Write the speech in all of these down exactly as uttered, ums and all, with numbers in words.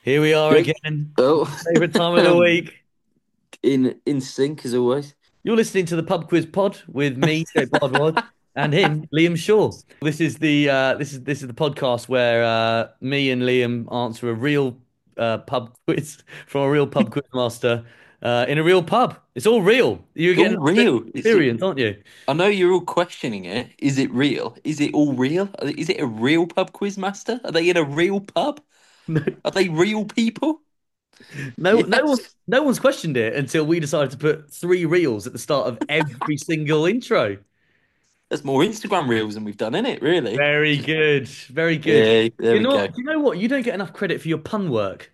Here we are Great. again. Oh, Favorite time of the week. in in sync as always. You're listening to the Pub Quiz Pod with me, Jake Bardwell, and him, Liam Shaw. This is the uh, this is this is the podcast where uh, me and Liam answer a real uh, pub quiz from a real pub quiz master uh, in a real pub. It's all real. You're All getting an real. It's. experience, aren't you? I know you're all questioning it. Is it real? Is it all real? Is it a real pub quiz master? Are they in a real pub? No, Are they real people? no, no one, Yes. no one's questioned it until we decided to put three reels at the start of every single intro. There's more Instagram reels than we've done in it, really. Very good. Very good. Yeah, there You're we go. not, do you know what? You don't get enough credit for your pun work.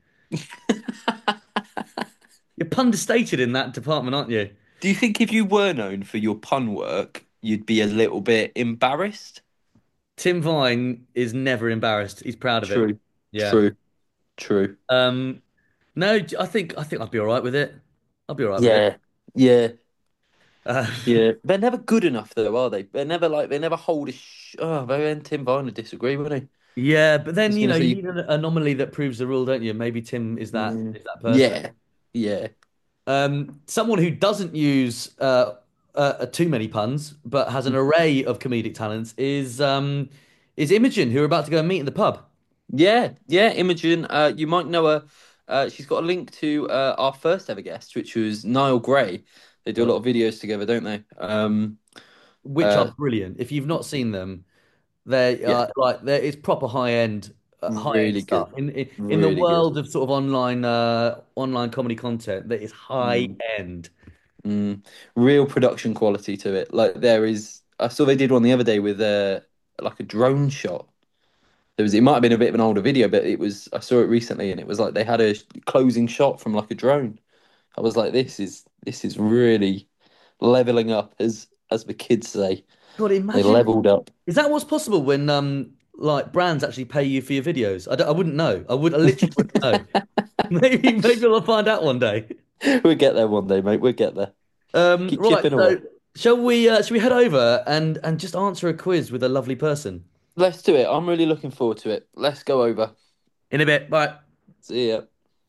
You're pun understated in that department, aren't you? Do you think if you were known for your pun work, you'd be a little bit embarrassed? Tim Vine is never embarrassed. He's proud of it. True. Yeah. True. True. Um, no, I think I think I'd be all right with it. I'll be all right with it. Yeah. Yeah. Uh, Yeah, they're never good enough though, are they? They're never like they never hold a sh oh, maybe and Tim Vine would disagree, wouldn't he? yeah, but then He's you gonna know you say, need an anomaly that proves the rule, don't you? Maybe Tim is that mm, is that person. yeah, yeah, Um, someone who doesn't use uh, uh, too many puns but has an array of comedic talents is um, is Imogen, who we're about to go and meet in the pub. yeah, yeah. Imogen, uh, you might know her. Uh, she's got a link to uh, our first ever guest, which was Niall Gray. They do a lot of videos together, don't they? Um, Which are uh, brilliant. If you've not seen them, they yeah, are like there is proper high end, uh, high end really good, stuff in, in in the really good. world of sort of online uh, online comedy content. That is high Mm, end. mm. Real production quality to it. Like there is, I saw they did one the other day with uh, like a drone shot. There was, it might have been a bit of an older video, but it was, I saw it recently and it was like they had a closing shot from like a drone. I was like, this is this is really leveling up, as as the kids say. God, They imagine leveled up. is that what's possible when um like brands actually pay you for your videos? I don't, I wouldn't know. I would I literally wouldn't know. Maybe maybe I'll find out one day. We'll get there one day, mate. We'll get there. Um, Keep right. chipping away. So shall we uh, shall we head over and and just answer a quiz with a lovely person Let's do it. I'm really looking forward to it. Let's go over. in a bit? Bye. See ya.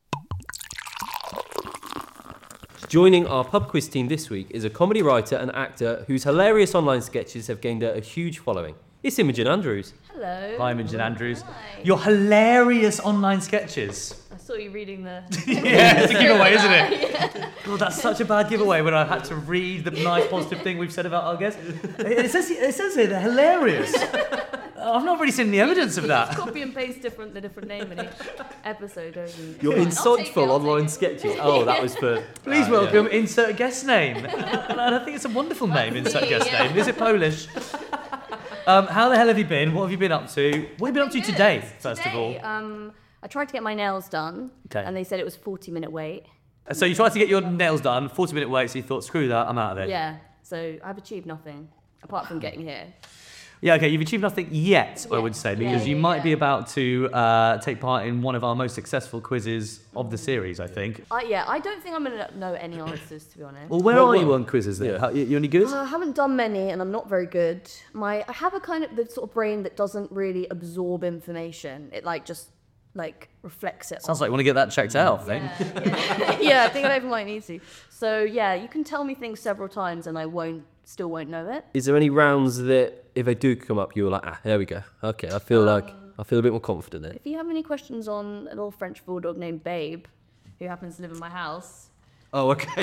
Joining our pub quiz team this week is a comedy writer and actor whose hilarious online sketches have gained a, a huge following. It's Imogen Andrews. Hello. Hi, Imogen Andrews. Hi. Your hilarious online sketches. I saw you reading the. Yeah, it's a giveaway, isn't it? Yeah. God, that's such a bad giveaway when I had to read the nice positive thing we've said about our guests. It says, it says here they're hilarious. I've not really seen any evidence of that. Copy and paste different the different name in each episode. And... Your I'll take it, insightful I'll take online it. sketches. Oh, that was for. Please uh, welcome insert guest name. And I think it's a wonderful name, insert me, guest yeah. name. Is it Polish? Um, how the hell have you been? What have you been up to? What have you been up to Good. today, first Today, of all? Um, I tried to get my nails done, Okay. and they said it was forty minute wait. So you tried to get your nails done, forty minute wait, so you thought, screw that, I'm out of it. Yeah, so I've achieved nothing apart from getting here. Yeah, okay, you've achieved nothing yet, I Yeah. would say, Yeah, because you yeah, might yeah. be about to uh, take part in one of our most successful quizzes of the series, I think. I, yeah, I don't think I'm gonna know any answers to be honest. Well, where Well, are well- you on quizzes then? yeah. How- You, you any good? Uh, I haven't done many, and I'm not very good. My I have a kind of the sort of brain that doesn't really absorb information. It like just like reflects it. Sounds like you want to get that checked out, I think. yeah. yeah, I think I might need to. So yeah, you can tell me things several times, and I won't still won't know it. Is there any rounds that, if they do come up, you're like, ah, there we go. Okay, I feel like I feel a bit more confident in it. If you have any questions on a little French bulldog named Babe, who happens to live in my house, Oh, okay.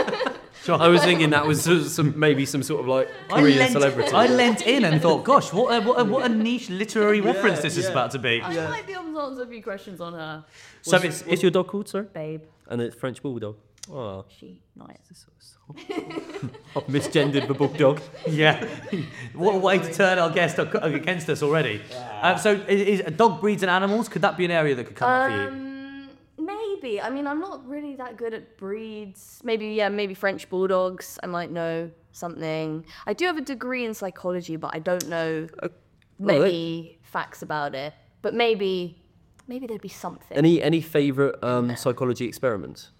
I was thinking that was some, some maybe some sort of like Korean lent, celebrity. I leant in and thought, gosh, what a, what a, what a niche literary reference this is yeah. about to be. I might be able to answer a few questions on her. So what's, it's, what's your dog called, sir? Babe, And it's French bulldog. Oh, she nice. I've misgendered the bulldog. yeah. What a way to turn our guest against us already. Um, so is, is dog breeds and animals, could that be an area that could come up for you? Um, maybe. I mean, I'm not really that good at breeds. Maybe, yeah, maybe French bulldogs. I might know something. I do have a degree in psychology, but I don't know many facts about it. But maybe, maybe there'd be something. Any any favourite um, psychology experiments?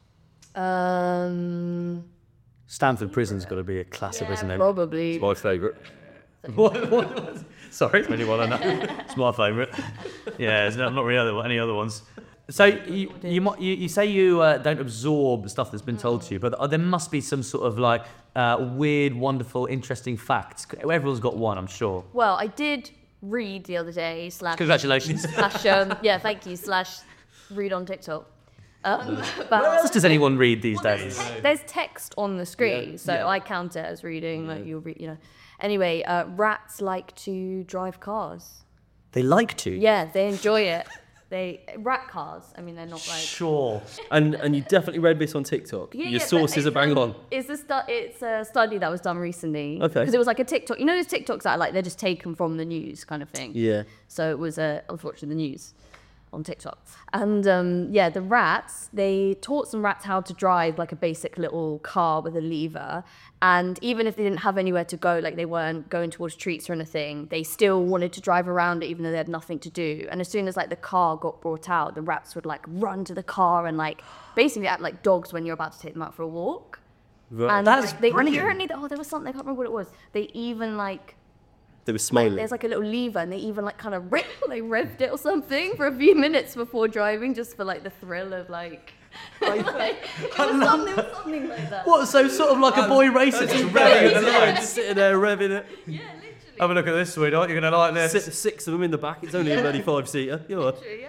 Um, Stanford Prison's got to be a classic, isn't it? probably. My favourite. What, what, sorry, it's only one I know. It's my favourite. Yeah, there's not, not really other, any other ones. So you you, might, you you say you uh, don't absorb stuff that's been told to you, but there must be some sort of like uh, weird, wonderful, interesting facts. Everyone's got one, I'm sure. Well, I did read the other day. Slash, Congratulations. Slash, um, yeah, thank you. Slash, read on TikTok. Um, What but else does anyone read these days? te- there's text on the screen, so Yeah. I count it as reading. Like you'll read, you know. Anyway, uh, rats like to drive cars. They like to. Yeah, they enjoy it. They rat cars. I mean, they're not like. Sure. And and you definitely read this on TikTok. Yeah, Your yeah, but sources are it's, bang um, on. It's a stu- It's a study that was done recently. Okay. Because it was like a TikTok. You know those TikToks that are like they're just taken from the news kind of thing. Yeah. So it was uh, unfortunately the news on TikTok. And um, yeah, the rats, they taught some rats how to drive like a basic little car with a lever. And even if they didn't have anywhere to go, like they weren't going towards treats or anything, they still wanted to drive around it even though they had nothing to do. And as soon as like the car got brought out, the rats would like run to the car and like basically act like dogs when you're about to take them out for a walk. Right. And That's they brilliant. apparently, oh, there was something, I can't remember what it was. They even like, They were smiling. there's like a little lever and they even like kind of rev, they revved it or something for a few minutes before driving just for like the thrill of like, like it was something, it was something like that. What? So sort of like a boy racer, just revving at the line. Just sitting there revving it. Yeah, literally. Have a look at this, sweetheart. You're gonna like this. Six, six of them in the back. It's only a bloody five seater. You know. Yeah.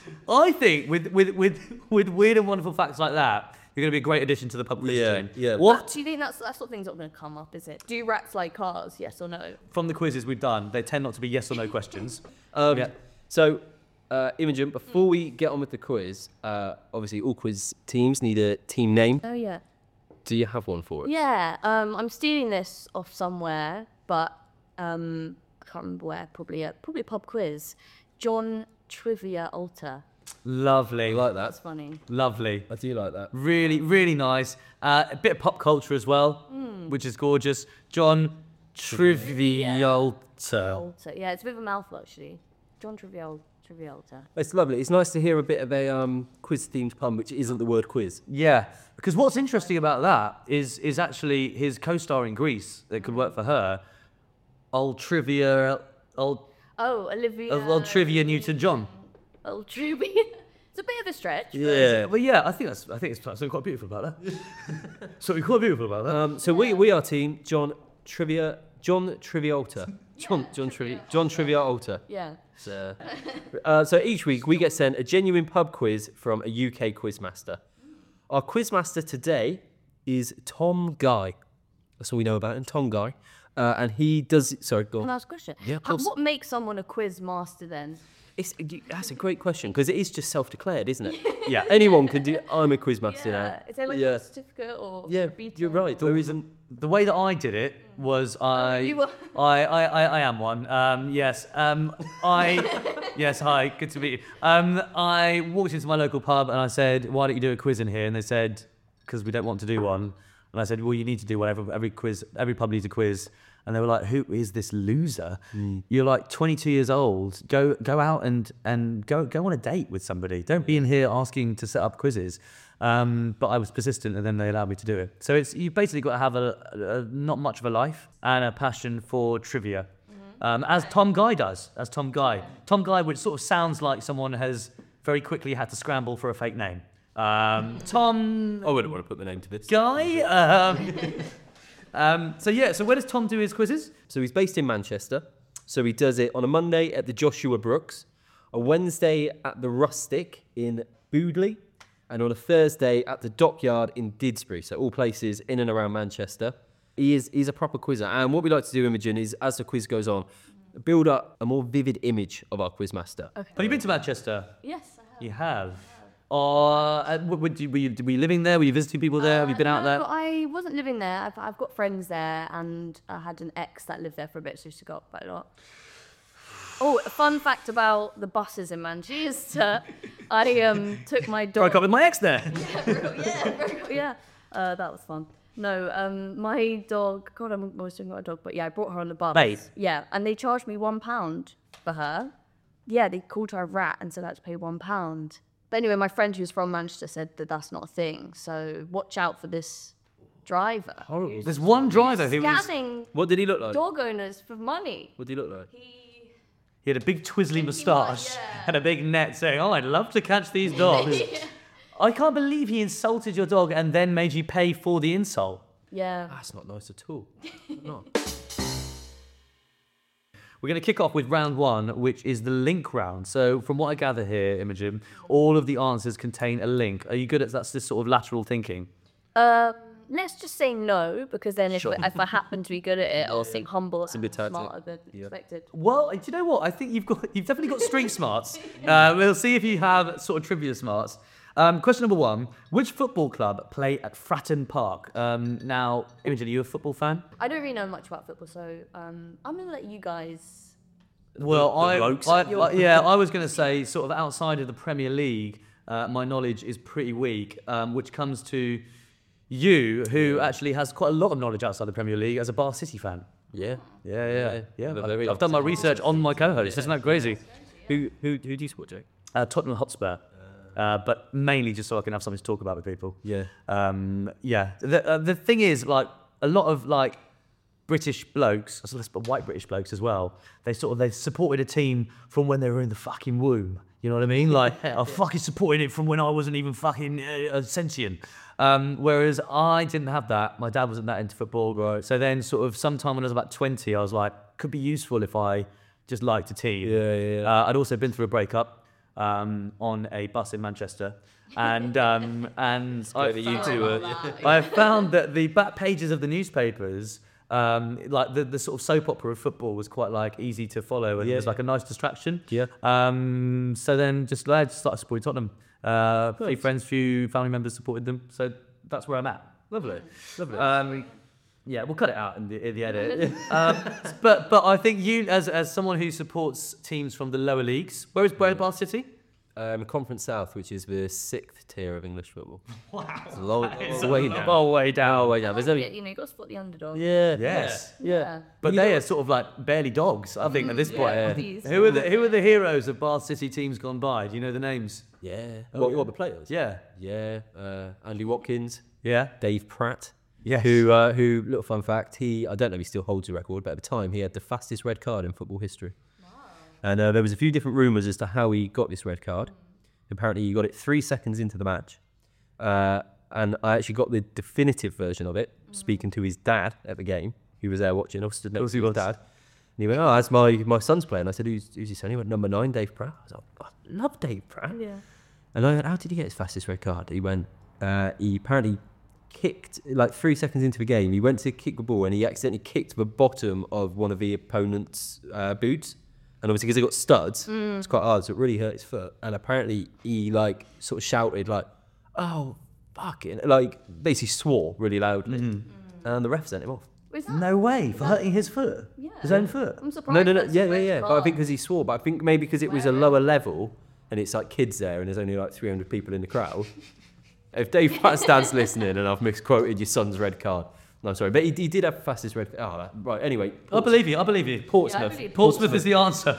I think with with with with weird and wonderful facts like that, you're gonna be a great addition to the pub quiz Yeah, team. yeah. What Do you think that's that sort of thing's not going to come up, is it? Do rats like cars? Yes or no? from the quizzes we've done, they tend not to be yes or no questions. Um, Yeah. So, uh, Imogen, before we get on with the quiz, uh, obviously all quiz teams need a team name. Oh yeah. Do you have one for it? Yeah. Um, I'm stealing this off somewhere, but um, I can't remember where. Probably a probably a pub quiz. John Trivia Alter. Lovely, I like that. That's funny. lovely. I do like that. Really, really nice. Uh, a bit of pop culture as well, which is gorgeous. John Trivialta. Alter. Yeah, it's a bit of a mouthful actually. John Trivial Trivialta. It's lovely. It's nice to hear a bit of a um, quiz-themed pun, which isn't the word quiz. Yeah, because what's interesting about that is is actually his co-star in Greece that could work for her, old trivia, old Oh, Olivia. old trivia Newton-John. Old Trivia. It's a bit of a stretch. but- Yeah. Well, yeah, I think that's I think it's something quite beautiful about that. something quite beautiful about that. Um, so we we are team John Trivia John Trivialta. John John Trivia John Trivialta. Yeah. So, uh, so each week we get sent a genuine pub quiz from a U K quizmaster. Our quizmaster today is Tom Guy. That's all we know about him, Tom Guy. Uh, and he does. Sorry, go Can I on. ask a question? Yeah, of How- course. What makes someone a quiz master then? It's, that's a great question because it is just self-declared, isn't it? Yeah. Anyone can do. I'm a quizmaster now. Is there like Yeah. a certificate or Yeah, a beta? you're right. There isn't. The way that I did it was I, you were- I, I, I, I am one. Um, yes. Um, I, yes. Hi. Good to meet you. Um, I walked into my local pub and I said, "Why don't you do a quiz in here?" And they said, "Because we don't want to do one." And I said, "Well, you need to do one. Every, every quiz, every pub needs a quiz." And they were like, "Who is this loser? You're like twenty-two years old. Go, go out and and go, go on a date with somebody. Don't be in here asking to set up quizzes." Um, but I was persistent, and then they allowed me to do it. So it's you've basically got to have a, a, a not much of a life and a passion for trivia, um, as Tom Guy does. As Tom Guy, Tom Guy, which sort of sounds like someone has very quickly had to scramble for a fake name. Um, Tom I wouldn't want to put the name to this. Guy. Um, um, so yeah, so where does Tom do his quizzes? So he's based in Manchester. So he does it on a Monday at the Joshua Brooks, a Wednesday at the Rustic in Boodley, and on a Thursday at the Dockyard in Didsbury. So all places in and around Manchester. He is he's a proper quizzer. And what we like to do, Imogen, is as the quiz goes on, build up a more vivid image of our quizmaster. Okay. Have you been to Manchester? Yes, I have. You have. Or uh, w- would you, were, you, were you living there? Were you visiting people there? Have you been Uh, out no, there? I wasn't living there. I've, I've got friends there, and I had an ex that lived there for a bit, so she got quite a lot. Oh, a fun fact about the buses in Manchester. I um took my dog. Broke up with my ex there. yeah, yeah. Uh, that was fun. No, um, my dog. God, I'm always talking about a dog, but yeah, I brought her on the bus. Babe. Yeah, and they charged me one pound for her. Yeah, they called her a rat and said I had to pay one pound. But anyway, my friend who's from Manchester said that that's not a thing. So watch out for this driver. Horrible. There's one driver who was. Scamming What did he look like? dog owners for money. What did he look like? He He had a big twizzly moustache yeah. and a big net saying, "Oh, I'd love to catch these dogs." I can't believe he insulted your dog and then made you pay for the insult. Yeah. That's not nice at all. Not. We're going to kick off with round one, which is the link round. So from what I gather here, Imogen, all of the answers contain a link. Are you good at that's this sort of lateral thinking? Um, let's just say no, because then if, Sure. if I happen to be good at it, I'll think humble a good and tactic. smarter than expected. Well, do you know what? I think you've got you've definitely got street smarts. Uh, we'll see if you have sort of trivia smarts. Um, question number one: which football club play at Fratton Park? Um, now, Imogen, are you a football fan? I don't really know much about football, so um, I'm going to let you guys... Well, the I, blokes. I, I yeah, I was going to say sort of outside of the Premier League, uh, my knowledge is pretty weak, um, which comes to you, who actually has quite a lot of knowledge outside the Premier League as a Bar City fan. Yeah. Yeah, yeah, yeah. They're I've, very I've done my optimistic. research on my co-host. Isn't that crazy? Who who who do you support, Jake? Uh, Tottenham Hotspur, uh, but mainly just so I can have something to talk about with people. Yeah. Um, yeah. The uh, the thing is, like a lot of like British blokes, as well as white British blokes as well, they sort of they supported a team from when they were in the fucking womb. You know what I mean? Like I fucking supported it from when I wasn't even fucking uh, sentient. Um, whereas I didn't have that. My dad wasn't that into football. Right. So then, sort of sometime when I was about twenty, I was like, could be useful if I just liked a team. Yeah, yeah, yeah. Uh, I'd also been through a breakup um, on a bus in Manchester, and um, and I Over you two were. I found that the back pages of the newspapers, um, like the, the sort of soap opera of football, was quite like easy to follow, and Yeah, it was like yeah. a nice distraction. Yeah. Um, so then, just I just started supporting Tottenham. Uh, few Nice. friends, few family members supported them. So that's where I'm at. Lovely. Lovely. Um, yeah, we'll cut it out in the, in the edit. um, but but I think you, as as someone who supports teams from the lower leagues, where is where is Bath City? Um, Conference South, which is the sixth tier of English football. Wow. It's a long, it's way down. Oh, way down. Oh, way down. There's Yeah, only. you know, you got to support the underdog. Yeah. Yes. Yeah. Yeah. But You they know- are sort of like barely dogs, I think, at this Yeah, point. puppies. Who are the who are the heroes of Bath City teams gone by? Do you know the names? Yeah. Oh, what, yeah. what the players? Yeah. Yeah. Uh, Andy Watkins, Yeah. Dave Pratt. Yes. Who, uh, who, little fun fact, he, I don't know if he still holds the record, but at the time he had the fastest red card in football history. Wow. And uh, there was a few different rumours as to how he got this red card. Apparently he got it three seconds into the match. Uh, and I actually got the definitive version of it, speaking to his dad at the game, who was there watching, I was stood next course to he his was. dad. And he went, oh, that's my, my son's playing. I said, who's, who's your son? He went, number nine, Dave Pratt. I was like, I love Dave Pratt. Yeah. And I went, how did he get his fastest red card? He went, uh, he apparently kicked, like three seconds into the game, he went to kick the ball and he accidentally kicked the bottom of one of the opponent's uh, boots. And obviously because he got studs, it's quite hard, so it really hurt his foot. And apparently he like sort of shouted like, oh, fucking, like basically swore really loudly. And the ref sent him off. Was that? No way for hurting his foot. Yeah. His own foot. I'm surprised. No, no, no, that's yeah, a yeah, red yeah. But I card. think because he swore, but I think maybe because it was a Wow. lower level and it's like kids there and there's only like three hundred people in the crowd. If Dave Pratt stands listening and I've misquoted your son's red card, no, I'm sorry, but he, he did have the fastest red. Oh, that- right. Anyway, I believe you. I believe you. Portsmouth. Yeah, I believe Portsmouth is the answer.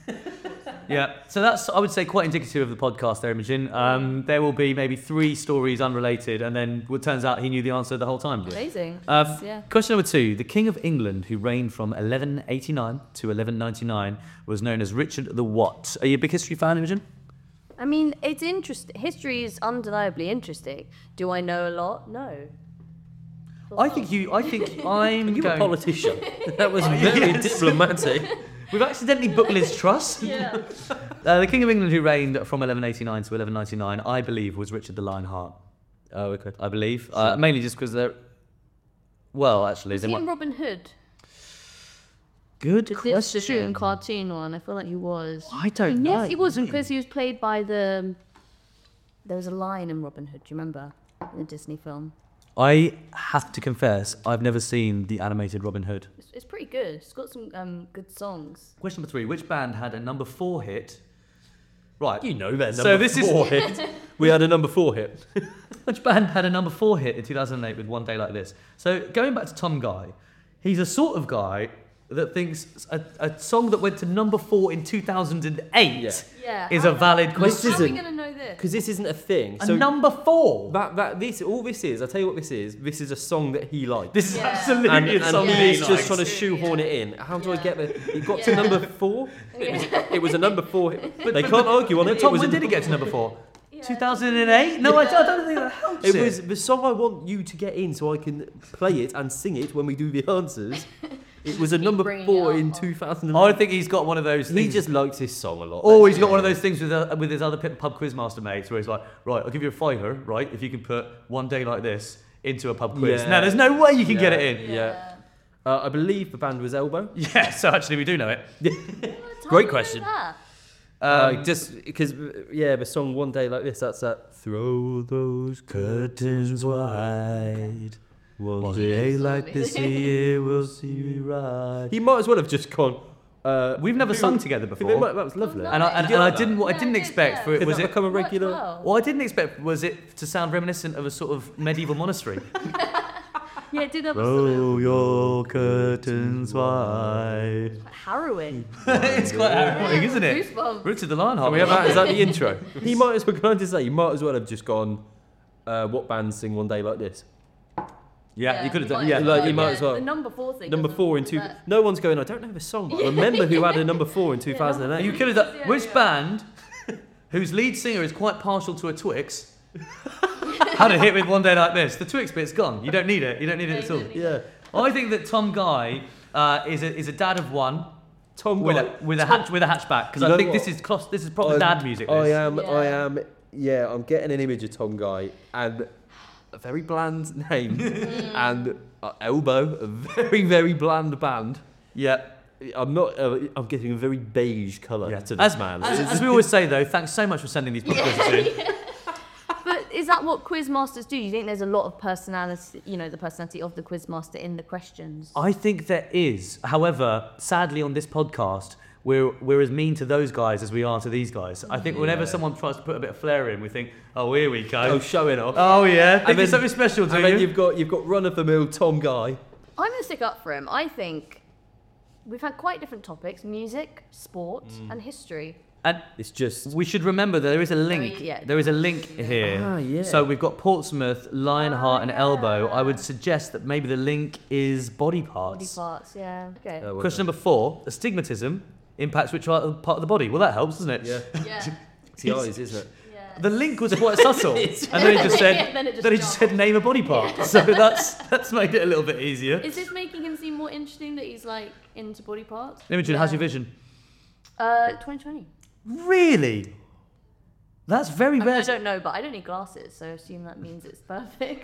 Yeah, so that's, I would say, quite indicative of the podcast there, Imogen. Um, there will be maybe three stories unrelated, and then it turns out he knew the answer the whole time. Amazing. Um, Yeah. Question number two. The King of England, who reigned from eleven eighty-nine to eleven ninety-nine, was known as Richard the What? Are you a big history fan, Imogen? I mean, it's interesting. History is undeniably interesting. Do I know a lot? No. I think you, I think I'm you're going... a politician. That was very diplomatic. We've accidentally booked Liz Truss. Yeah. Uh, the King of England, who reigned from eleven eighty-nine to eleven ninety-nine, I believe, was Richard the Lionheart. Oh, okay. I believe. Uh, mainly just because they're... Well, actually, Was they he might... in Robin Hood? Good The question. shooting cartoon one. I feel like he was. I don't know. Yes, he was because he was played by the. There was a lion in Robin Hood. Do you remember in the Disney film? I have to confess, I've never seen the animated Robin Hood. It's, it's pretty good. It's got some um, good songs. Question number three. Which band had a number four hit? Right. You know that. So Number this is- four hit. We had a number four hit. Which band had a number four hit in two thousand eight with One Day Like This? So going back to Tom Guy, he's a sort of guy that thinks a, a song that went to number four in two thousand eight Yeah. Yeah. is how- a valid How question. are we isn't- going to know this. Because this isn't a thing. A So number four. that that this all this is. I'll tell you what this is. This is a song that he liked. This is Yeah. absolutely and, a and song he's that he just likes. trying to shoehorn it in. How do I Yeah. get there? It got to Yeah. number four. It was, Yeah. it was a number four. But- they but- can't argue on it. Tom, it was when a did it get to number four? Yeah. two thousand eight? No, I, I don't think that helps It it. was the song I want you to get in so I can play it and sing it when we do the answers. It was a Keep number bringing four it up. in two thousand. I think he's got one of those he things. just likes his song a lot. Oh, he's got one of those things with uh, with his other pub pub quizmaster mates where he's like, right, I'll give you a fiver, right, if you can put One Day Like This into a pub quiz. Yeah. Now, there's no way you can get Yeah. it in. Yeah. Uh, I believe the band was Elbow. Yeah, so actually we do know it. How Great do you question. know that? Uh, Um, just because, yeah, the song One Day Like This, that's that. Throw those curtains wide. One day like this year we'll see you right. He might as well have just gone. Uh, We've never sung together that before. was lovely. And I, and, Did you and I like that? didn't. What I Yeah, didn't I did, expect yeah. for it Could was that it. become a Worked regular? well. What I didn't expect was it to sound reminiscent of a sort of medieval monastery. Yeah, it did have a sort of Roll your curtains wide. harrowing. It's quite harrowing, isn't it? Goosebumps. Richard the Lionheart. Can we have that? Is that the intro? He might as well. Can I just say, he might as well have just gone. Uh, what bands sing One Day Like This? Yeah, you could have done. might Yeah, as like, well, you might yeah. as well. The number four thing. Number doesn't- four in two. that- No one's going. I don't know the song, but I remember who had a number four in two thousand eight. you could have done. Yeah, Which yeah. band, whose lead singer is quite partial to a Twix, had a hit with One Day Like This? The Twix bit's gone. You don't need it. You don't need it at all. Yeah, I think that Tom Guy uh, is a is a dad of one Tom with Guy. a with a hatch with a hatchback because You I know think what? this is clos- this is proper I'm- dad music. I This. am. I Yeah. am. Yeah, I'm getting an image of Tom Guy and a very bland name and uh, Elbow, a very very bland band. Yeah. I'm not. Uh, I'm getting a very beige colour Yeah. to this As, man. as, as we always say though, thanks so much for sending these podcasts in. But is that what quizmasters do? You think there's a lot of personality, you know, the personality of the quizmaster in the questions? I think there is. However, sadly on this podcast, we're we're as mean to those guys as we are to these guys. I think whenever Yeah. someone tries to put a bit of flair in, we think, oh, here we go. Oh, showing off. Oh yeah, think And there's then- something special to and then you. you've got you've got run of the mill Tom Guy. I'm going to stick up for him. I think we've had quite different topics: music, sport, Mm. and history. And It's just. we should remember that there is a link. Very- yeah. There is a link here. Ah, yeah. So we've got Portsmouth, Lionheart, Ah, and Elbow. I would yeah. suggest that maybe the link is body Body parts. parts, yeah. Okay. Uh, well Question done. number four: astigmatism impacts which part of part of the body? Well, that helps, doesn't it? Yeah, yeah. it's the eyes, isn't it? Yeah. The link was quite subtle, and then he just said, Yeah, then it just then he just jumped. said name a body part. So that's that's made it a little bit easier. Is this making him seem more interesting that he's like into body parts? Imogen, how's your vision? Uh, twenty twenty. Really? That's very I, mean, I rare. don't know, but I don't need glasses, so I assume that means it's perfect.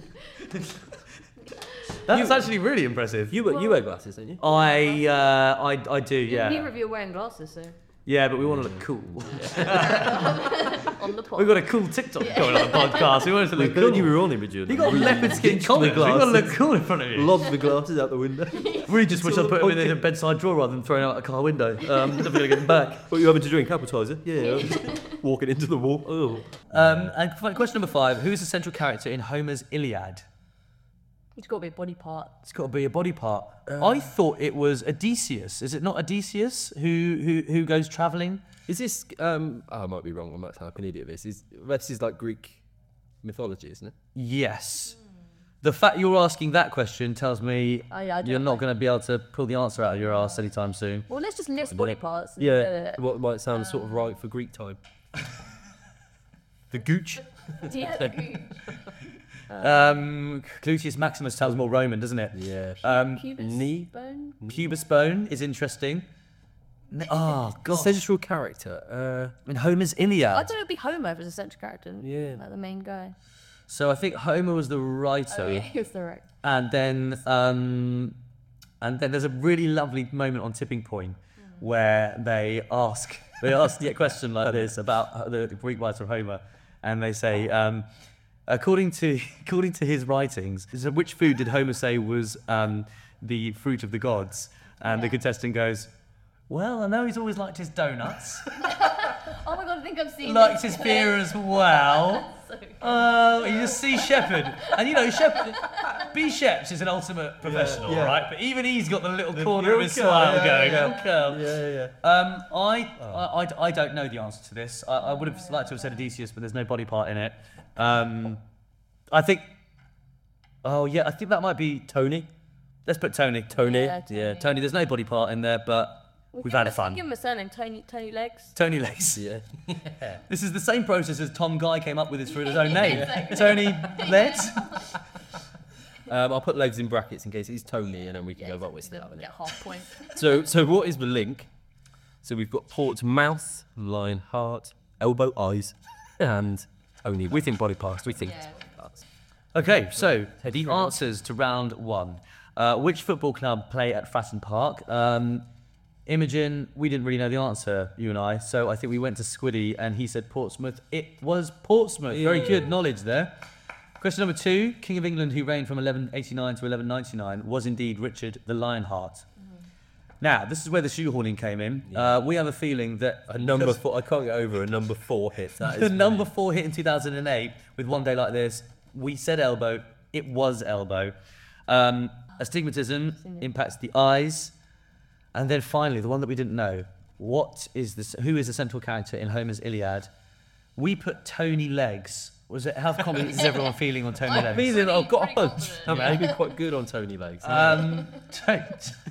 That's actually really impressive. You wear you wear glasses, don't you? I, uh, I, I do, Neither yeah. of you are wearing glasses, so Yeah, but we want to look cool. on the pod. We've got a cool TikTok going on the podcast. We want it to look cool. You were on Imogen. You got leopard skin collars. You got to look cool in front of you. Lob the glasses out the window. Really just wish It's I all put them in the a bedside drawer rather than throwing out a car window. Um, never going to get them back. What are you having to drink? Appetizer? Yeah. I'm just walking into the wall. Oh. Um, and f- question number five. Who is the central character in Homer's Iliad? It's got to be a body part. It's got to be a body part. I thought it was Odysseus. Is it not Odysseus who who, who goes travelling? Is this? Um, oh, I might be wrong. I might sound like an idiot. This is this is like Greek mythology, isn't it? Yes. The fact you're asking that question tells me Oh, yeah, I don't you're not like- going to be able to pull the answer out of your ass anytime soon. Well, let's just list body parts. and, Yeah. uh, What might sound sort of right for Greek time. The gooch. yeah, the gooch. Um, Gluteus Maximus sounds more Roman, doesn't it? Yeah. Um, Pubis knee. bone. pubis bone is interesting. Ne- Oh God! Central character. In Homer's I Iliad. thought it would be Homer as a central character. Yeah. Like the main guy. So I think Homer was the writer, Oh, yeah, he was the right. and then um, and then there's a really lovely moment on Tipping Point where they ask they ask a question like this about uh, the, the Greek writer Homer, and they say, um, according to according to his writings, so which food did Homer say was um, the fruit of the gods? And the Yeah. contestant goes, Well, I know he's always liked his donuts. Oh my god, I think I've seen Likes this. his beer as well. Oh, he's a Sea Shepherd. And you know, Shepherd, B. Sheps is an ultimate professional, yeah. right? But even he's got the little corner little of his curl, smile yeah, going. yeah. Little curl. Yeah, yeah. Um, I, I, I, I don't know the answer to this. I, I would have liked to have said Odysseus, but there's no body part in it. Um, I think. Oh yeah, I think that might be Tony. Let's put Tony. Tony. Yeah, Yeah, Tony. There's no body part in there, but we've had Give fun. him a surname, Tony, Tony Legs. Tony Legs. Yeah. This is the same process as Tom Guy came up with his for his own name. Tony Legs. Um, I'll put legs in brackets in case it's Tony, and then we can go back with Yeah, that. get half point. So, so what is the link? So we've got Port's mouth, lion heart, elbow eyes, and only we think body parts. We think Yeah. body parts. Okay, so Teddy. answers to round one. Uh, which football club play at Fratton Park? Um, Imogen, we didn't really know the answer, you and I, so I think we went to Squiddy and he said Portsmouth. It was Portsmouth. Very good knowledge there. Question number two. King of England, who reigned from eleven eighty-nine to eleven ninety-nine, was indeed Richard the Lionheart. Now, this is where the shoehorning came in. Uh, we have a feeling that A number four. I can't get over a number four hit. That the is number four hit in two thousand eight with One Day Like This, we said elbow, it was elbow. Um, astigmatism impacts the eyes. And then finally, the one that we didn't know, what is this? Who is the central character in Homer's Iliad? We put Tony Legs. Was it, how confident is everyone feeling on Tony Legs? Feeling, I've got a Pretty hunch. confident, I'm maybe quite good on Tony legs. Um, Tony,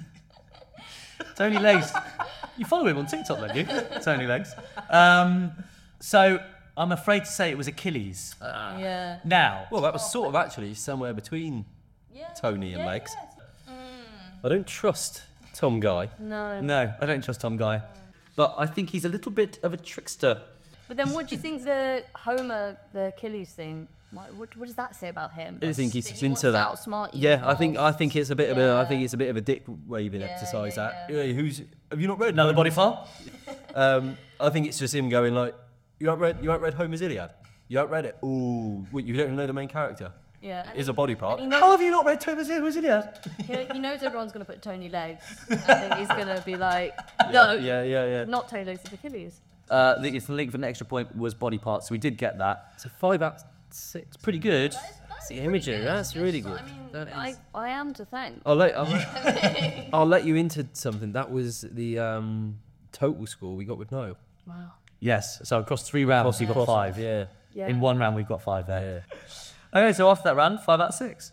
Tony Legs. You follow him on TikTok, don't you? Tony Legs. Um, so I'm afraid to say it was Achilles. Yeah. Now, well, that was sort of actually somewhere between Tony and legs. I don't trust Tom Guy, No. no, I don't trust Tom Guy, but I think he's a little bit of a trickster. But then what do you think the Homer, the Achilles thing, what, what, what does that say about him? I think he's That he into wants to that. outsmart you Yeah, I as think well? I think it's a bit of a I think Yeah. it's a bit of a dick waving Yeah, exercise. yeah, that yeah. Yeah, who's have you not read Another Homer- body file? Um, I think it's just him going like, you haven't read you haven't read Homer's Iliad. You haven't read it. Ooh, what, you don't know the main character. Yeah. Is a body part. He How knows, have you not read Homer's Iliad? he, he knows everyone's going to put Tony Legs. I think he's going to be like, no, Yeah, yeah, yeah. not Tony Legs, it's Achilles. Uh, the, it's the link for an extra point was body parts, so we did get that. So five out of six, pretty good. That's the imagery, that's really good. I mean, That I, is- I am to thank. I'll let I'll, let- I'll let you into something. That was the um, total score we got with Niall. Wow. Yes, so across three rounds, you got five. Yeah. Yeah. In one round, we've got five there. Yeah. Okay, so after that round, five out of six.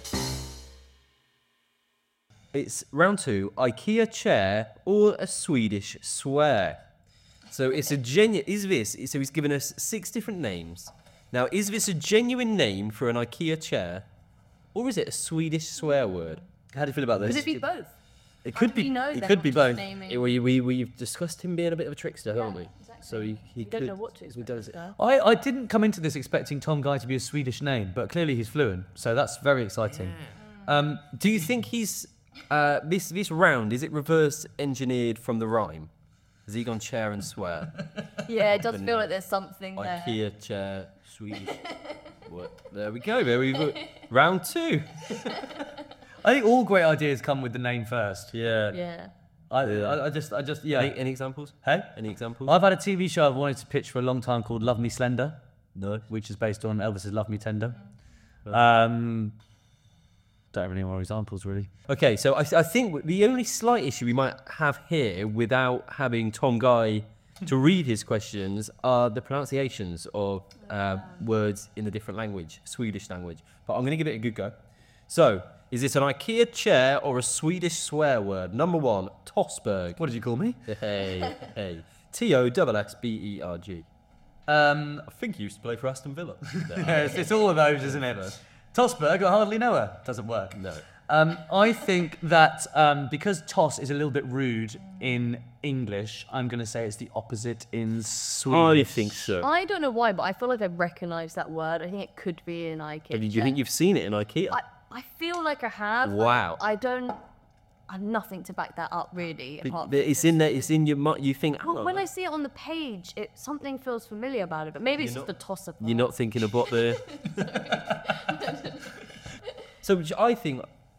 It's round two, IKEA chair or a Swedish swear. So it's a genuine, is this, so he's given us six different names. Now, is this a genuine name for an IKEA chair or is it a Swedish swear word? How do you feel about this? Could it be both? It could We be. know It they're could not be just both. naming- It- we, we, we've discussed him being a bit of a trickster, haven't we? exactly. So he, he We don't could, know what to we expect. does this it. guy. I, I didn't come into this expecting Tom Guy to be a Swedish name, but clearly he's fluent, so that's very exciting. Um, do you think he's, uh, this, this round, is it reverse engineered from the rhyme? Has he gone chair and swear? Yeah, it does feel like there's something there. IKEA chair, Swedish. What? There we go. There we go. Round two. I think all great ideas come with the name first. Yeah. Yeah. I, I, I just, I just, yeah. Any, any examples? Hey? Any examples? I've had a T V show I've wanted to pitch for a long time called Love Me Slender, no. which is based on Elvis's Love Me Tender. Um, don't have any more examples, really. Okay, so I, I think the only slight issue we might have here, without having Tom Guy to read his questions, are the pronunciations of uh, words in the different language, Swedish language. But I'm going to give it a good go. So, is it an IKEA chair or a Swedish swear word? Number one, Tossberg. What did you call me? Hey, hey. T O S S B E R G. Um, I think he used to play for Aston Villa. yeah, it's, it's all of those, isn't it? Tossberg, I hardly know her. Doesn't work. No. Um, I think that um, because toss is a little bit rude in English, I'm going to say it's the opposite in Swedish. I think so. I don't know why, but I feel like I recognise that word. I think it could be an IKEA. Do you chair. think you've seen it in IKEA? I, I feel like I have. Wow. I don't. I have nothing to back that up, really. But- Apart but from it's in there. It's in your mind. You think, Well, oh, when I see it on the page, it something feels familiar about it, but maybe it's You're just the tosser part. you're not thinking about the. So which I think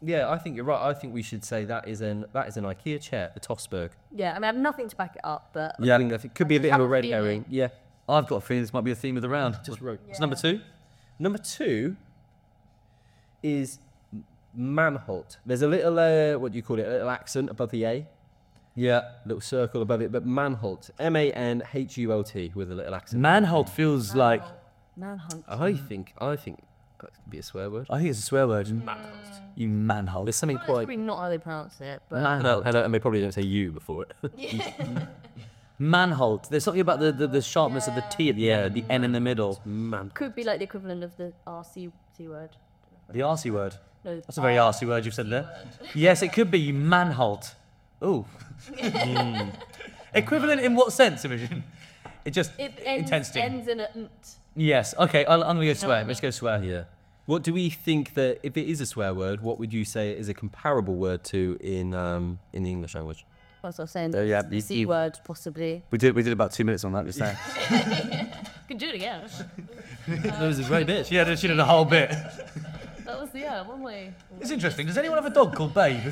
Yeah, I think you're right. I think we should say that is an that is an IKEA chair, the Tosberg. Yeah, I mean, I have nothing to back it up, but Yeah, I think that it could be a bit of a red herring. Yeah, I've got a feeling this might be a theme of the round. just wrote. What's number two? Number two is Manholt. There's a little, uh, what do you call it, a little accent above the A, Yeah. little circle above it, but Manholt, M A N H U L T with a little accent. Manholt feels like, manhunt. I think, I think that could be a swear word. I think it's a swear word. You manholt. There's something That's quite. probably not how they pronounce it, but No, and and they probably don't say you before it. Manholt. There's something about the, the, the sharpness of the T at the end, the N in the middle. Man. could be like the equivalent of the R C T word. The arsey word. No, That's a very arsey word you've said there. Yes, it could be you manholt. Ooh. Mm. Equivalent in what sense, Imogen? It just it ends, intensity. ends in a nt. Yes. Okay. I'll, I'm gonna go swear. what I Let's go swear. Yeah. What do we think that if it is a swear word, what would you say is a comparable word to in um in the English language? What was I saying? Oh, yeah, The you- C you- word, possibly. We did. We did about two minutes on that just now. Could do it again. That was a great bit. She had. She did a whole bit. That was, yeah, one way. It's interesting. Does anyone have a dog called Babe?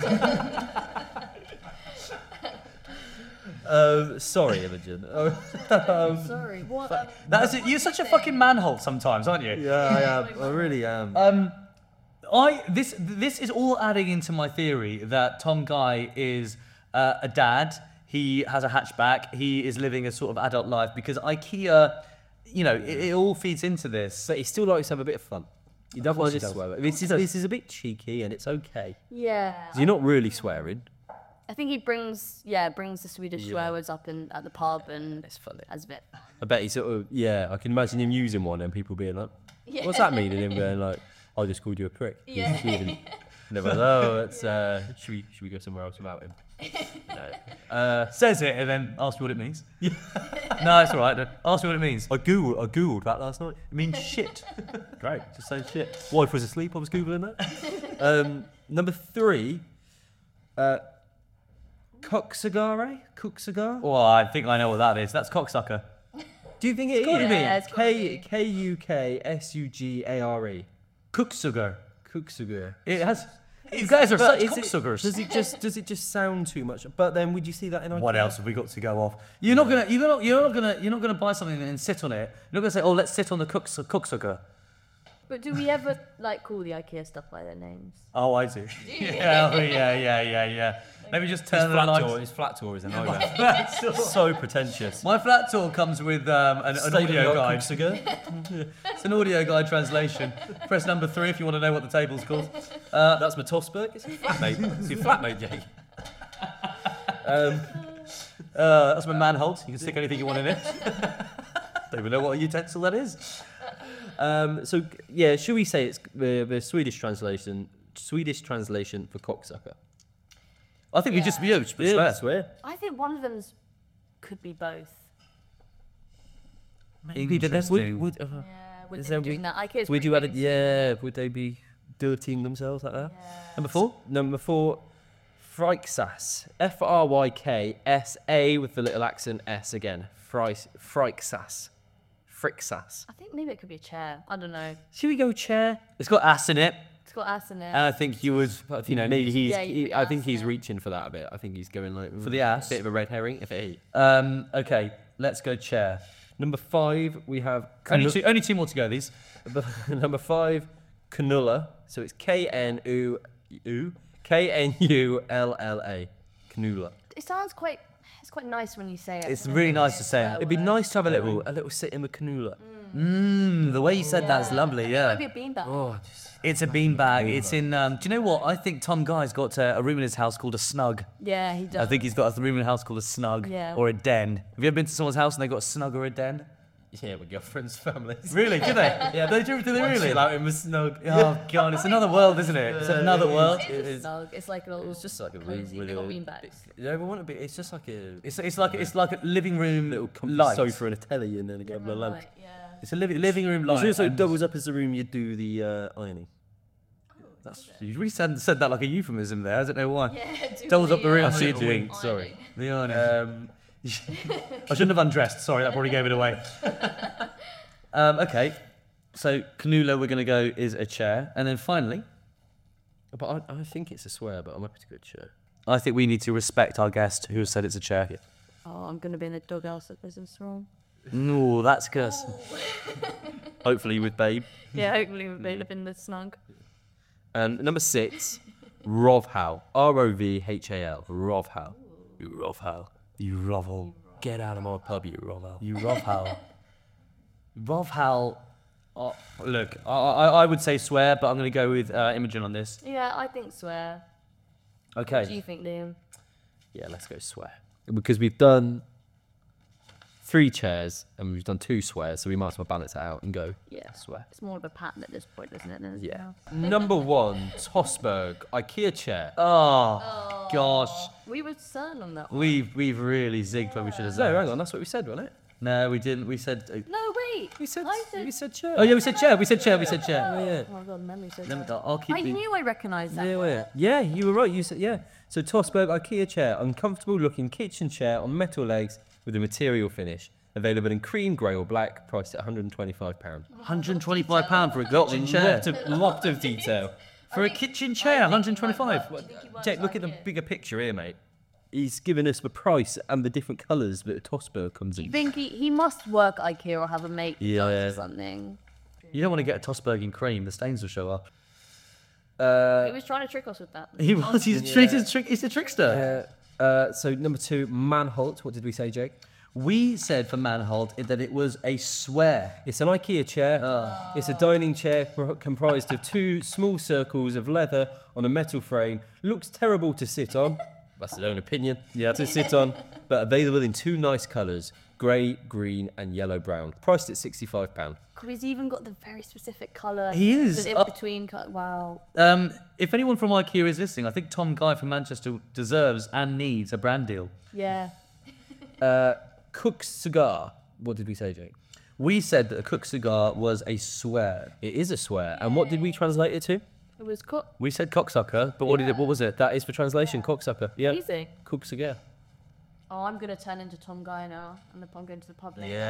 Um, sorry, Imogen. um, Sorry, what? Um, That's it. You're such a fucking manholt sometimes, aren't you? yeah, I am. I really am. Um, I this this is all adding into my theory that Tom Guy is uh, a dad. He has a hatchback. He is living a sort of adult life because IKEA, you know, it, it all feeds into this. But he still likes to have a bit of fun. You don't want he to just does. swear. This is this is a bit cheeky and it's okay. yeah. 'Cause you're not really swearing. I think he brings, yeah, brings the Swedish swear words up in at the pub and It's funny. has a bit. I bet he sort of yeah. I can imagine him using one and people being like, Yeah. "What's that mean?" And him going like, "I just called you a prick." Yeah. And everyone's, "Oh, it's uh, should we should we go somewhere else without him?" No. Uh, says it and then asks me what it means. No, it's all right. Then. Ask me what it means. I googled I googled that last night. It means shit. Great, just say shit. Wife was asleep. I was googling that. um, number three, uh, cocksagare, cooksagar. Well, I think I know what that is. That's cocksucker. Do you think it is? gotta be. Yeah, it's gotta K be. K U K S U G A R E. Cooksugar. Cooksagar. It has. You guys are But such is it- cocksuckers. Does it just does it just sound too much? But then would you see that in IKEA? What else have we got to go off? You're not gonna, you're not, you're not gonna, you're not gonna buy something and sit on it. You're not gonna say, "Oh, let's sit on the cooks, cooksucker." But do we ever like call the IKEA stuff by their names? Oh, I do. Yeah, oh, yeah, yeah, yeah, yeah. Maybe just turn the lights. His flat tour is a nightmare. So pretentious. My flat tour comes with um, an, an audio guide. It's an audio guide translation. Press number three if you want to know what the table's called. Uh, That's my Tosberg. It's your flatmate. It's your flatmate, Jake. Um, uh, that's my manholt. You can stick anything you want in it. Don't even know what utensil that is. um, so yeah, should we say it's the, the Swedish translation? Swedish translation for cocksucker. I think we just, yeah, we just put swear. swear. I think one of them's could be both. Interesting. Would, would, uh, Yeah, would Is they there be doing we- that? IKEA's would pretty you add it? basic. Yeah. Would they be dirtying themselves like that? Number four? Number four, Fryksas. F R Y K S A with the little accent S again. Fryks- Fryksas. Friksas. I think maybe it could be a chair. I don't know. Should we go chair? It's got ass in it. It's got ass in it. And I think you would, you know, Maybe he's. Yeah, you he- could I think ask he's it. reaching for that a bit. I think he's going like For the mm, ass? Bit of a red herring, if it. Um, okay, let's go chair. Number five, we have Only Kanu- two, only two more to go, these. Number five, Canulla. So it's K N U U K N U L L A. Canulla. It sounds quite. It's quite nice when you say it. It's really nice to say it. It'd be nice to have a little a little sit in with Canulla. Mmm, the way you said that's lovely, yeah. Might be a beanbag. Oh, just It's a beanbag. It's in, um, do you know what? I think Tom Guy's got uh, a room in his house called a snug. Yeah, he does. I think he's got a room in his house called a snug Yeah. or a den. Have you ever been to someone's house and they got a snug or a den? yeah, with girlfriends, families. Really? Do they? Yeah, they do. Do they really? Chill out in the snug. Oh god, it's another world, isn't it? It's another world. It is snug. It's like a little. It's just like a room cozy with little a beanbags. Yeah, we want to be. It's just like a It's it's like it's like a living room little comfy light. sofa and a telly, and then a couple of lamps. Right, yeah. It's a living living room light. It also and- doubles up as the room you do the uh, ironing. That's, you really said, said that like a euphemism there. I don't know why. Yeah, do Doubles up the room. I see a you little doing. wink. Sorry. The irony. Um, I shouldn't have undressed. Sorry, that probably gave it away. um, okay, so Canulla we're going to go is a chair, and then finally, But I, I think it's a swear, but I'm happy to go chair. I think we need to respect our guest who has said it's a chair. Oh, I'm gonna be in the doghouse at Business wrong. No, that's good. Hopefully with Babe. Yeah, hopefully they live in the snug. And number six, Rovhal. R O V H A L. Rovhal. You Rovhal. You Rovhal. Get out of my pub, you Rovhal. You Rovhal. Rovhal. Oh, look, I, I I would say swear, but I'm going to go with uh, Imogen on this. Yeah, I think swear. Okay. What do you think, Liam? Yeah, let's go swear. Because we've done three chairs and we've done two swears, so we might as well balance it out and go Yeah. swear. It's more of a pattern at this point, isn't it? than anything Yeah. else? Number one, Tosberg. IKEA chair. Oh, gosh. We were certain on that one. We've we've really zigged where we should have No, zigged. hang on, that's what we said, wasn't it? No, we didn't. We said. Uh, No, wait. We said, I said. we said chair. oh yeah, we said chair. We said chair. We said chair. Oh, yeah. Oh my god, memory said Let me- that. I'll keep. I being- knew I recognised that. Yeah, one. yeah. yeah, you were right. You said yeah. So Tosberg IKEA chair, uncomfortable looking kitchen chair on metal legs with a material finish, available in cream, grey or black, priced at one hundred and twenty-five pounds. one hundred and twenty-five pound for a kitchen chair. Lot of, lot of detail. For a kitchen chair, one hundred and twenty-five. Jake, look at the bigger picture here, mate. He's given us the price and the different colours that Tosberg comes I in. think he, he must work IKEA or have a mate Yeah, or yeah. something. You don't want to get a Tosberg in cream. The stains will show up. Uh, He was trying to trick us with that. He was. He's a, trick, he's a, trick, he's a trickster. uh, uh, so number two, Manholt. What did we say, Jake? We said for Manholt that it was a swear. It's an IKEA chair. It's a dining chair pro- comprised of two small circles of leather on a metal frame. Looks terrible to sit on. That's his own opinion. Yep. To sit on, but available in two nice colours: grey, green, and yellow brown. Priced at sixty-five pounds. He's even got the very specific colour. He is. The in Uh, between. co- Wow. Um, if anyone from IKEA is listening, I think Tom Guy from Manchester deserves and needs a brand deal. Yeah. Uh, Cook's cigar. What did we say, Jake? We said that a Cook cigar was a swear. It is a swear. And what did we translate it to? It was cooked. We said cocksucker, but what did it? What was it? That is for translation, cocksucker. Yeah. Easy. Cook's cigar. Oh, I'm going to turn into Tom Guy now. And I'm going to the pub later.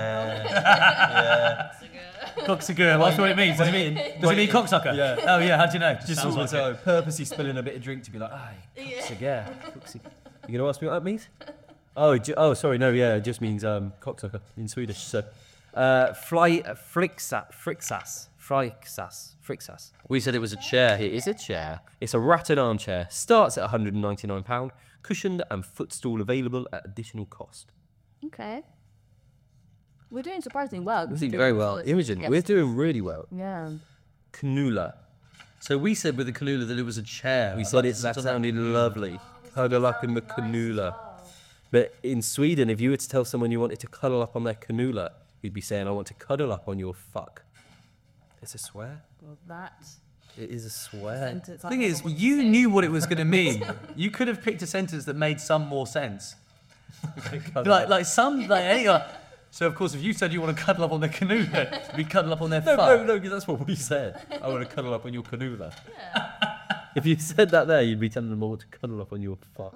Yeah. Cocksucker. That's what it means. Does it mean? Does it mean cocksucker? Yeah. Oh yeah. How do you know? Just Sounds also like it. purposely spilling a bit of drink to be like, aye, cook's cigar. Cook's cigar. You going to ask me what that means? Oh, ju- oh, sorry, no, yeah, it just means um, cocksucker in Swedish. So, uh, fly, uh, frixas, frixas, frixas, frixas. We said it was a chair. It is a chair. It's a rattan armchair. Starts at one hundred and ninety-nine pounds. Cushioned and footstool available at additional cost. Okay. We're doing surprisingly well. We're doing very well. Imogen, Yes. we're doing really well. Yeah. Canula. So we said with the Kalula that it was a chair. We said it, that sounded lovely. Cuddle up in the canula. But in Sweden, if you were to tell someone you wanted to cuddle up on their canula, you'd be saying, I want to cuddle up on your fuck. It's a swear. Well, that It is a swear. sentence. The thing is, you knew what it was going to mean. You could have picked a sentence that made some more sense. like, like some, like any. Like, so of course, if you said you want to cuddle up on their canula, we cuddle up on their No, fuck. no, no, because that's what we said. I want to cuddle up on your canula. If you said that there, you'd be telling them all to cuddle up on your fuck.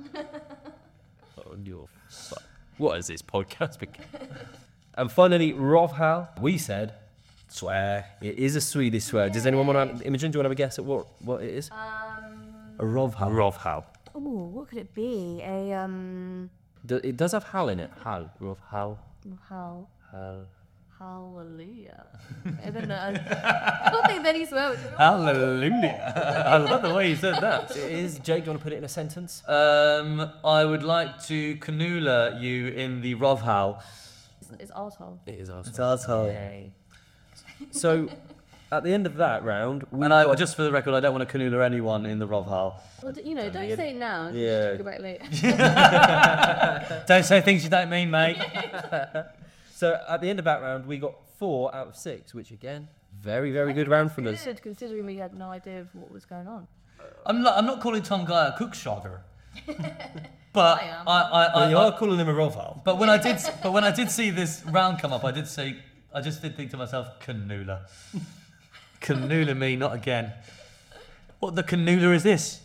On your fuck. What is this podcast become? And finally, Rovhal. We said swear. It is a Swedish swear. Does anyone want to, Imogen, do you want to have a guess at what, what it is? Um. A Rovhal. Rovhal. Oh, what could it be? A um. Do, it does have hal in it. Hal. Rovhal. How? Hal. Hallelujah. I don't know. I don't think of any swear words. Hallelujah! I love the way you said that. It is. Jake, do you want to put it in a sentence? Um, I would like to canula you in the Rovhal. It's, it's arsehole. It is awesome. It's arsehole. So, at the end of that round, we And I, just for the record, I don't want to canula anyone in the Rovhal. Well, d- you know, don't say it now. Yeah. Go back later. Don't say things you don't mean, mate. So at the end of that round, we got four out of six, which again, very, very good round from us. Good, considering we had no idea of what was going on. I'm not, I'm not calling Tom Guy a cookshogger. But I am. I, I, I, Well, you I- are calling him a Rovhal. but when I did, but when I did see this round come up, I did say, I just did think to myself, canula, canula me, not again. What the canula is this?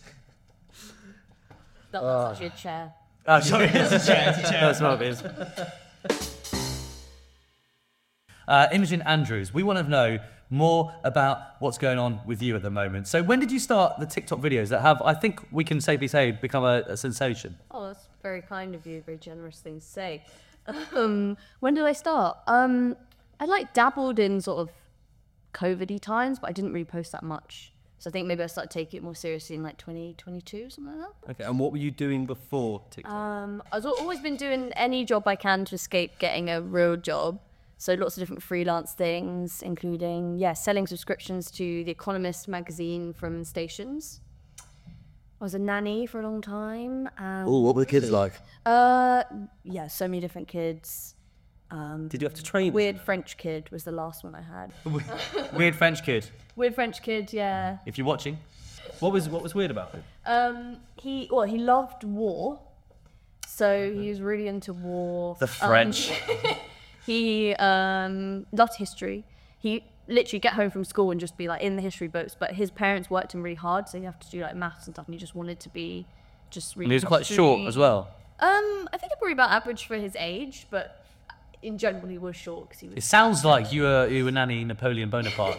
That was actually a chair. Oh, sorry, it's a chair, it's a chair. That's not it. Uh, Imogen Andrews, we want to know more about what's going on with you at the moment. So when did you start the TikTok videos that have, I think we can safely say, become a, a sensation? Oh, that's very kind of you. Very generous thing to say. Um, when did I start? Um, I like dabbled in sort of COVID-y times, but I didn't really post that much. So I think maybe I started taking it more seriously in like twenty twenty-two, something like that. Okay, and what were you doing before TikTok? Um, I've al- always been doing any job I can to escape getting a real job. So lots of different freelance things, including, yeah, selling subscriptions to The Economist magazine from stations. I was a nanny for a long time. And, Oh, what were the kids like? uh, yeah, so many different kids. Um, Did you have to train? Weird French kid was the last one I had. Weird French kid, Weird French kid, yeah. if you're watching. What was what was weird about it? Um, he well, he loved war, so he was really into war. The French. Um, he um, loved history. He literally get home from school and just be like in the history books. But his parents worked him really hard, so you have to do like maths and stuff. And he just wanted to be just really. And he was quite short as well. Um, I think probably about average for his age, but in general he was short because he was. It sounds like you were you were nanny Napoleon Bonaparte.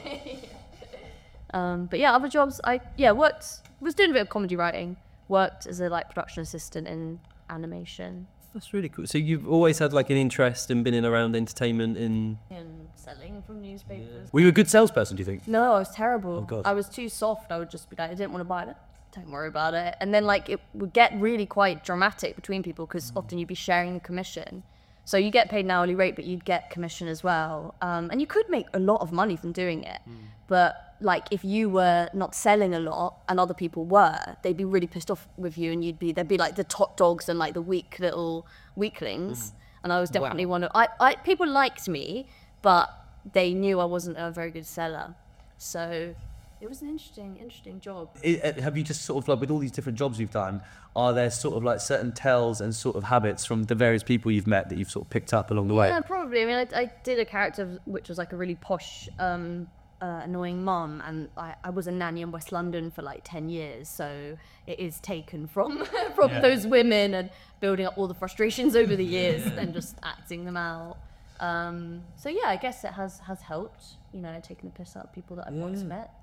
Um, but yeah, other jobs, I yeah worked, was doing a bit of comedy writing, worked as a like production assistant in animation That's really cool. So you've always had like an interest and been in around entertainment in. and selling from newspapers. Were you a good salesperson, do you think? No, I was terrible. Oh, God. I was too soft. I would just be like, I didn't want to buy it. Don't worry about it. And then like it would get really quite dramatic between people because often you'd be sharing the commission. So you get paid an hourly rate, but you'd get commission as well. Um, and you could make a lot of money from doing it. But like if you were not selling a lot and other people were, they'd be really pissed off with you, and you'd be they'd be like the top dogs and like the weak little weaklings. And I was definitely one of I, I people liked me, but they knew I wasn't a very good seller. So it was an interesting, interesting job. It, uh, have you just sort of like with all these different jobs you've done, are there sort of like certain tells and sort of habits from the various people you've met that you've sort of picked up along the way? Yeah, probably. I mean, I, I did a character which was like a really posh, um, uh, annoying mum, and I, I was a nanny in West London for like ten years, so it is taken from from Yeah. those women and building up all the frustrations over the years and just acting them out. Um, so yeah, I guess it has has helped. You know, taking the piss out of people that I've once met.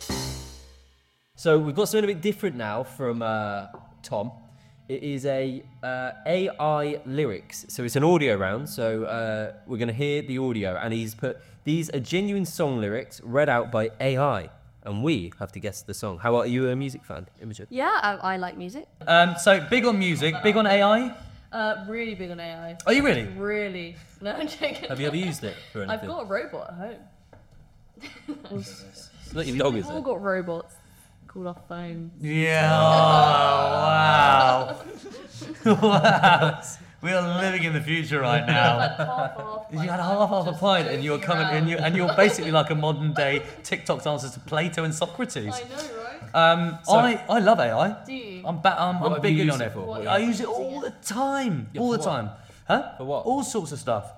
So we've got something a bit different now from uh, Tom. It is a uh, A I lyrics. So it's an audio round. So uh, we're going to hear the audio, and he's put these are genuine song lyrics read out by A I, and we have to guess the song. How are you a music fan, Imogen? Yeah, I, I like music. Um, so big on music, big on A I. Uh, really big on A I. Are you really? Really? No, I'm joking. Have you ever used it for anything? I've got a robot at home. It's not your dog, We've is all it? got robots called our phones. Yeah. Oh, wow. Wow. We are living in the future right now. You had half half a pint, and you're coming, and you and you're basically like a modern day TikTok dancer to Plato and Socrates. I know, right? Um, I I love A I. Do you? I'm ba- I'm, What I'm have you big used on it it. for? What I are you use it all the time, Yeah, all for the what? time. Huh? For what? All sorts of stuff.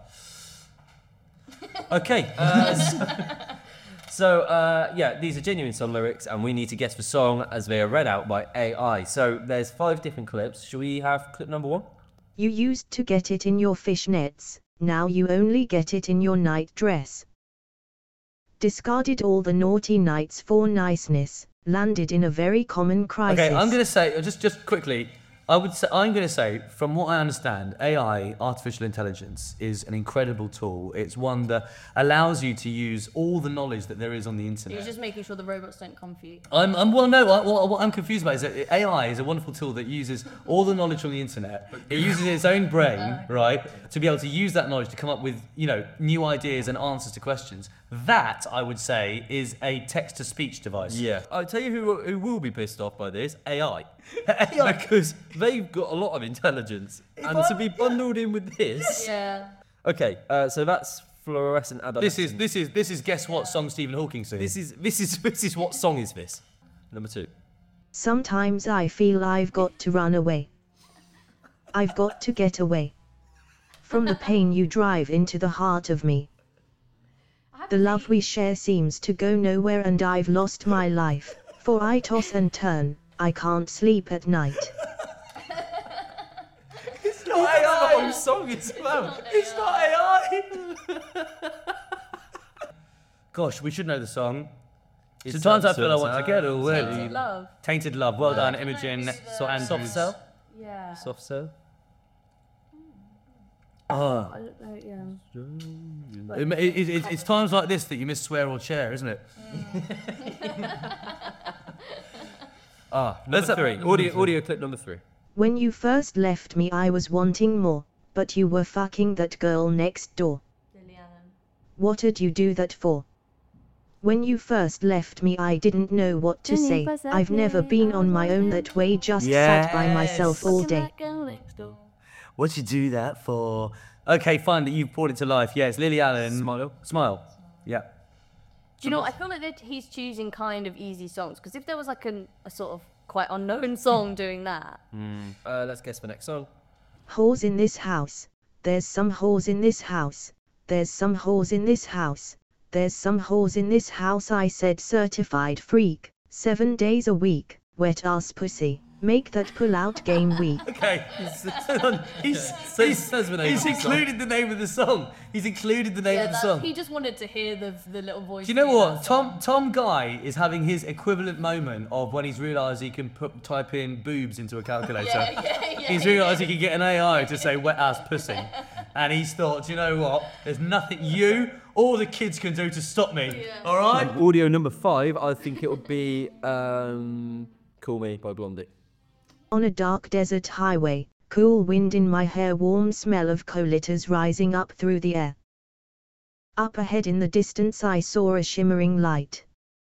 Okay. Uh, so So, uh, yeah, these are genuine song lyrics, and we need to guess the song as they are read out by A I. So, there's five different clips. Shall we have clip number one? You used to get it in your fishnets, now you only get it in your night dress. Discarded all the naughty nights for niceness, landed in a very common crisis. okay, I'm gonna say just just quickly. I would say I'm gonna say, from what I understand, A I, artificial intelligence, is an incredible tool. It's one that allows you to use all the knowledge that there is on the internet. You're just making sure the robots don't come for you. I'm, I'm well, no. What, what, what I'm confused about is that A I is a wonderful tool that uses all the knowledge from the internet. It uses its own brain, right, to be able to use that knowledge to come up with, you know, new ideas and answers to questions. That, I would say, is a text-to-speech device. Yeah. I'll tell you who, who will be pissed off by this A I. A I. Because they've got a lot of intelligence. And to be bundled in with this. Yeah. Okay, uh, so that's fluorescent adolescent. This is this is this is guess what song Stephen Hawking sings. This is this is this is what song is this? Number two. Sometimes I feel I've got to run away. I've got to get away from the pain you drive into the heart of me. The love we share seems to go nowhere, and I've lost my life, for I toss and turn, I can't sleep at night. It's not A I. What song is about? It's not A I. Gosh, we should know the song. It's Sometimes I feel I Sunset. want to get away. Tainted Love. Tainted Love. Well done, Imogen. So Andrews. Soft Cell? Yeah. Soft Cell? Oh. I don't know, yeah. It, it, it, it's times like this that you miss Swear or Chair, isn't it? Ah, Let's have number three. Audio, audio clip number three. When you first left me, I was wanting more, but you were fucking that girl next door. Lily Allen. What did you do that for? When you first left me, I didn't know what to say. I've never been on my own that way, just sat by myself all day. What'd you do that for? Okay, fine, that you've brought it to life. Yes, Lily Allen. Smile. Smile. Yeah. Do you know, I feel like that he's choosing kind of easy songs, because if there was like an, a sort of quite unknown song doing that. Uh, let's guess the next song. Whores in this house. There's some whores in this house. There's some whores in this house. There's some whores in this house. I said certified freak. Seven days a week. Wet ass pussy. Make that pull out game weak. Okay. he's, So he he's, says the name he's of the song. included the name of the song. He's included the name Yeah, of the that, song. he just wanted to hear the the little voice. Do you know do what? that Tom Tom Guy is having his equivalent moment of when he's realised he can put type in boobs into a calculator. Yeah, yeah, yeah, he's yeah. realised he can get an A I to say wet ass pussy. And he's thought, do you know what? There's nothing you or the kids can do to stop me. Yeah. Alright? Audio number five, I think it would be um, Call Me by Blondie. On a dark desert highway, cool wind in my hair, warm smell of colitas rising up through the air. Up ahead in the distance I saw a shimmering light.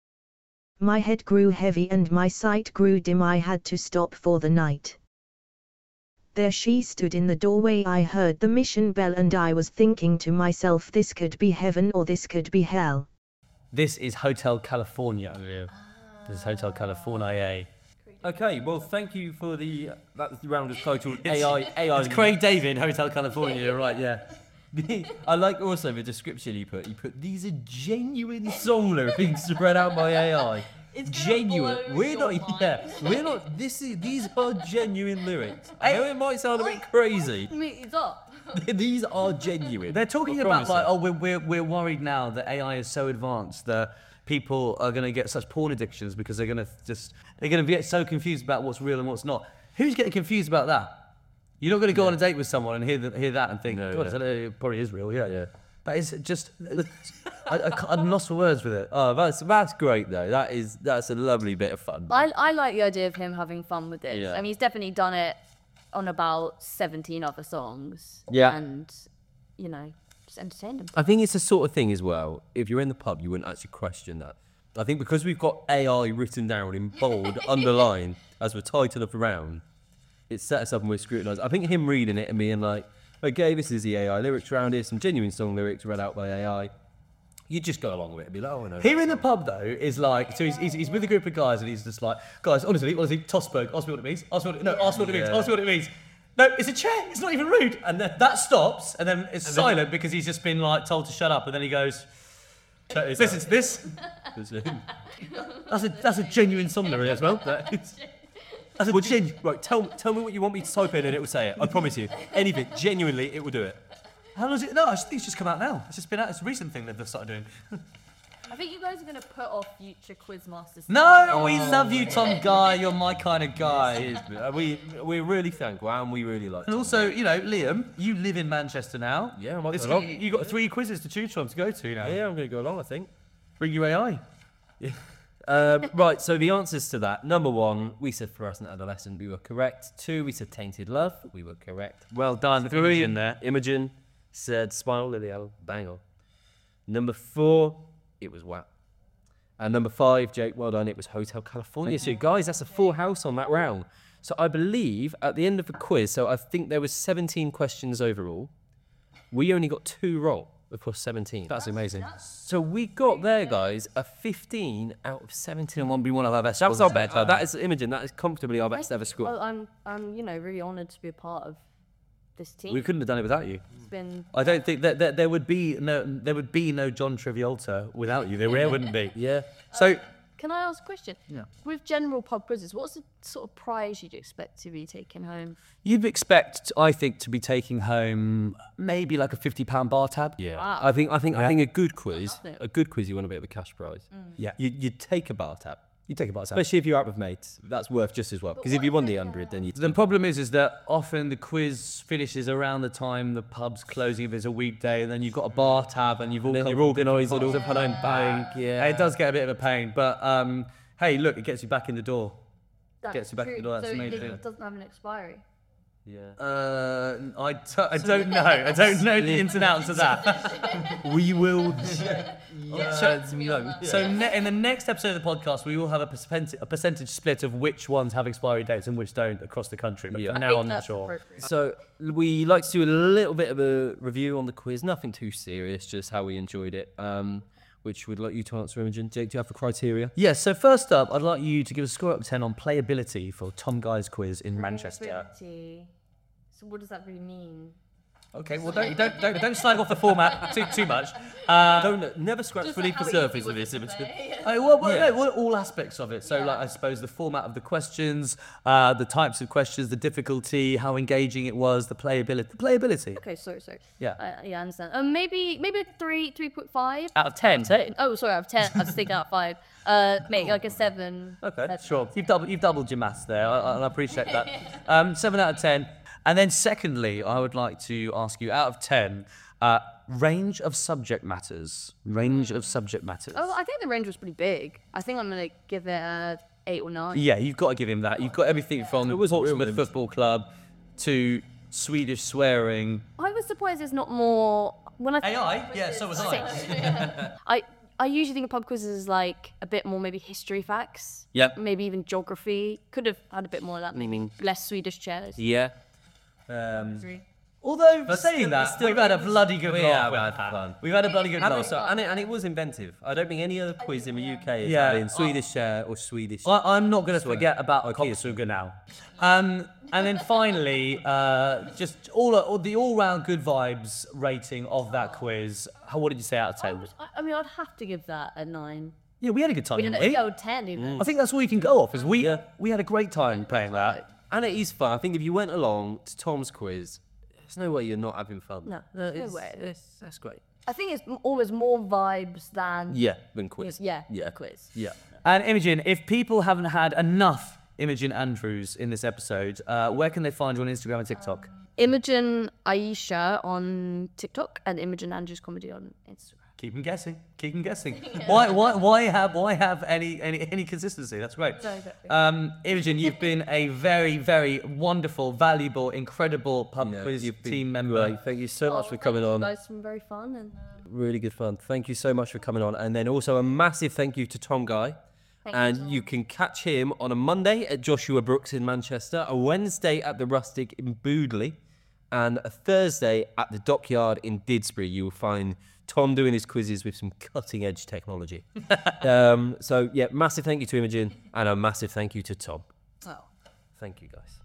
My head grew heavy and my sight grew dim. I had to stop for the night. There she stood in the doorway. I heard the mission bell and I was thinking to myself, this could be heaven or this could be hell. This is Hotel California. This is Hotel California. Okay, well, thank you for the that round is titled A I. A I. It's Craig David, Hotel California, you're right, yeah. I like also the description he put. He put, these are genuine song lyrics spread out by A I. It's gonna Genuine. blow We're your not. mind. Yeah, we're not. This is. These are genuine lyrics. I know it might sound a bit crazy. I mean, it's up. These are genuine. They're talking I about promise like, you. oh, we're, we're, we're worried now that A I is so advanced that people are going to get such porn addictions because they're going to just, they're going to get so confused about what's real and what's not. Who's getting confused about that? You're not going to go on a date with someone and hear, the, hear that and think, No, God, yeah. that it probably is real, yeah. Yeah. But it's just, I, I, can't- I'm lost for words with it. Oh, that's that's great though. That is that's a lovely bit of fun. I, I like the idea of him having fun with this. Yeah. I mean, he's definitely done it on about seventeen other songs. Yeah. And, you know, just entertained him. I think it's the sort of thing as well. If you're in the pub, you wouldn't actually question that. I think because we've got A I written down in bold, underlined as we're tightened up around, it set us up and we're scrutinised. I think him reading it and being like, okay, this is the A I lyrics around here, some genuine song lyrics read out by A I. You just go along with it and be like, oh, I know. Here in the pub, though, is like, so he's, he's, he's with a group of guys and he's just like, guys, honestly, honestly, Tossberg, ask me what it means. Ask me what it, no, ask me what it means. Yeah. Ask me what it means. No, it's a chair. It's not even rude. And then that stops, and then it's silent because he's just been like told to shut up. And then he goes, listen to this. That's a that's a genuine song lyric as well. That is- That's a Well, gen- gen- right, tell, tell me what you want me to type in and it will say it. I promise you. Anything, genuinely, it will do it. How long is it? No, I think it's just come out now. It's just been out. It's a recent thing that they've started doing. I think you guys are going to put off future Quizmasters. No, we love you, Tom Guy. You're my kind of guy. It is, uh, we, we're really thankful and we really like And it. also, you know, Liam, you live in Manchester now. Yeah, I might This- go along. you got three quizzes to choose from to go to now. Yeah, I'm going to go along, I think. Bring your A I. Uh, right, so the answers to that. Number one, we said fluorescent adolescent, we were correct. Two, we said tainted love, we were correct. Well done. Three, in there. Imogen said smile, Lily Allen, bang on. Number four, it was WAP. And number five, Jake, well done, it was Hotel California. So guys, that's a full house on that round. So I believe at the end of the quiz, so I think there was seventeen questions overall. We only got two wrong across seventeen. That's amazing. So we got there, guys, a fifteen out of seventeen. It won't be one of our best. That was our scores. best. That is Imogen. That is comfortably our best ever score. Well, I'm, I'm, you know, really honoured to be a part of this team. We couldn't have done it without you. It's been. I don't think that, that there would be no there would be no John Travolta without you. There, there wouldn't be. Yeah. So Can I ask a question? Yeah. With general pub quizzes, what's the sort of prize you'd expect to be taken home? You'd expect, I think, to be taking home maybe like a fifty pound bar tab. Yeah, Wow. I think I think I Yeah. think a good quiz, Nothing. a good quiz, you want a bit of a cash prize. Yeah. You, you'd take a bar tab, You take a bar tab. especially if you're out with mates. That's worth just as well. Because if you won the hundred, then you. The problem is, is that often the quiz finishes around the time the pub's closing if it's a weekday, and then you've got a bar tab, and you've all Then come you're from organised different it all parts of the bank. Yeah, It does get a bit of a pain, but um, hey, look, it gets you back in the door. That's Gets you back in the true. door, that's so amazing. it doesn't have an expiry. Yeah. Uh, I, t- I don't know. I don't know the ins and outs of that. We will. So, so ne- in the next episode of the podcast, we will have a percentage, a percentage split of which ones have expiry dates and which don't across the country. But Yeah. for I now, think I'm not that's sure. appropriate. So we like to do a little bit of a review on the quiz. Nothing too serious, just how we enjoyed it. Um, which we'd like you to answer, Imogen. Jake, do you have the criteria? Yes, so first up, I'd like you to give a score out of ten on playability for Tom Guy's quiz in Manchester. Playability. So what does that really mean? Okay, well, don't don't don't, don't slag off the format too too much. Uh, Don't never scratch Just beneath like the how surface easy of would this, you Imogen. play? Oh, well, well, Yeah. no, well, all aspects of it. So, Yeah. like, I suppose the format of the questions, uh, the types of questions, the difficulty, how engaging it was, the playability. The playability. Okay, sorry, sorry. Yeah. Uh, yeah, I understand. Um, maybe maybe a three, three point five. Out of ten. Oh, sorry, out of ten. I was thinking out of five. Uh, maybe like a seven. Okay, That's sure. You've doubled, you've doubled your maths there. I, I, I appreciate that. Um, seven out of ten. And then, secondly, I would like to ask you, out of ten, uh, range of subject matters. Range of subject matters. Oh, I think the range was pretty big. I think I'm gonna give it a eight or nine. Yeah, you've got to give him that. You've got everything from It was real Portsmouth limited. Football Club to Swedish swearing. I was surprised there's not more. When I A I? Yeah, so was I. Six. I I usually think of pub quizzes as like a bit more maybe history facts. Yep. Maybe even geography. Could have had a bit more of that. Maybe less Swedish chairs. Yeah. Um, although, But saying still- that, still- we've had a bloody good We laugh have with had that. fun. We've had a bloody good And, laugh. also, and, it, and it was inventive. I don't think any other quiz in the U K is Yeah. yeah. in Swedish uh, or Swedish. I, I'm not going to forget about Kopsuga now. Um, and then finally, uh, just all, all the all-round good vibes rating of that quiz. How, what did you say out of I, ten? was- I- I mean, I'd have to give that a nine. Yeah, we had a good time. We didn't didn't we? go ten even. I think that's all you can go off. Is we we had a great time playing that. And it is fun. I think if you went along to Tom's quiz, there's no way you're not having fun. No, it's, way. it's- that's great. I think it's m- always more vibes than Yeah, than quiz. yeah, Yeah. quiz. Yeah. And Imogen, if people haven't had enough Imogen Andrews in this episode, uh, where can they find you on Instagram and TikTok? Imogen Aisha on TikTok and Imogen Andrews Comedy on Instagram. Keep them guessing. Keep them guessing. Why, why, why have, why have any, any, any consistency? That's great. No, exactly. Um, Imogen, you've been a very, very wonderful, valuable, incredible pub Yeah, quiz you've been team member. great. Thank you so much Oh, for coming thank on. You guys, it's been very fun and. Uh, Really good fun. Thank you so much for coming on. And then also a massive thank you to Tom Guy. Thank you, and Tom. you can catch him on a Monday at Joshua Brooks in Manchester, a Wednesday at the Rustic in Boodley, and a Thursday at the Dockyard in Didsbury. You will find Tom doing his quizzes with some cutting edge technology. um, so, yeah, massive thank you to Imogen and a massive thank you to Tom. oh. Thank you, guys.